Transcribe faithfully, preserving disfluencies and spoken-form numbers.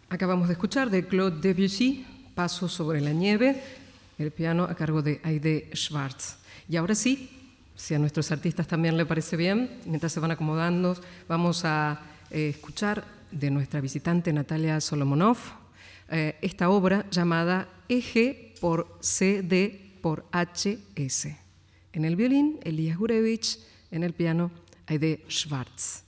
Acabamos de escuchar de Claude Debussy, Paso sobre la nieve, el piano a cargo de Aide Schwartz. Y ahora sí, si a nuestros artistas también le parece bien, mientras se van acomodando, vamos a eh, escuchar de nuestra visitante Natalia Solomonov eh, esta obra llamada Eje por C D por H S. En el violín, Elías Gurevich, en el piano, Aide Schwartz.